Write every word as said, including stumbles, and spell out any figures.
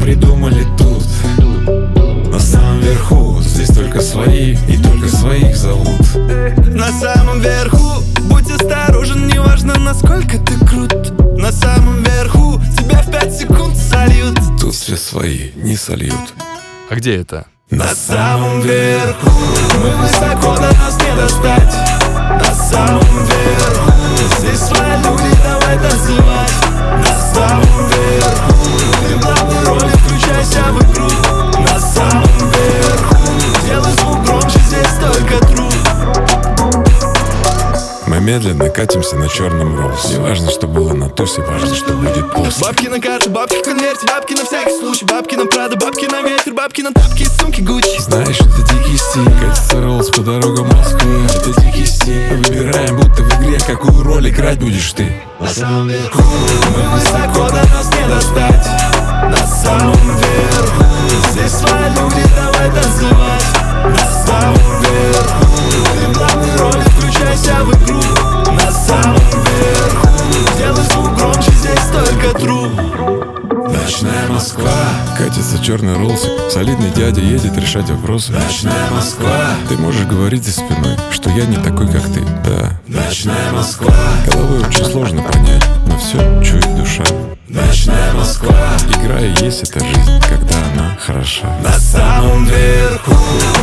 придумали тут. На самом верху здесь только свои, и только своих зовут. На самом верху будь осторожен, неважно насколько ты крут. На самом верху тебя в пять секунд сольют. Тут все свои, не сольют. А где это? На самом верху мы высоко, до нас не достать. На самом верху здесь свои люди, давай танцевать. На самом верху ты в главной роли, включайся в игру. На самом верху делай звук громче, здесь только труд. Мы медленно катимся на черном роусе. Не важно, что было на тусе, важно, что будет после. Бабки на карте, бабки в конверте, бабки на всякий случай. Бабки на Прада, бабки на ветер, бабки на тапки и сумки Гуччи. Знаешь, это дикий стиль, катится роллс по дорогам Москвы. Это дикий стиль, мы выбираем, будто в игре, какую роль играть будешь ты. На самом верху мы высоко, до нас не достать. На самом верху здесь свои люди, давай танцевать. На самом верху ты в главной роли, включайся в игру. На самом верху делай звук громче, здесь только труд. Ночная Москва, катится черный роллсик. Солидный дядя едет решать вопросы. Ночная Москва, ты можешь говорить за спиной, что я не такой, как ты. Да, ночная Москва, головой очень сложно понять, но все чует душа. Ночная Москва, игра и есть эта жизнь, когда она хороша. на самом верху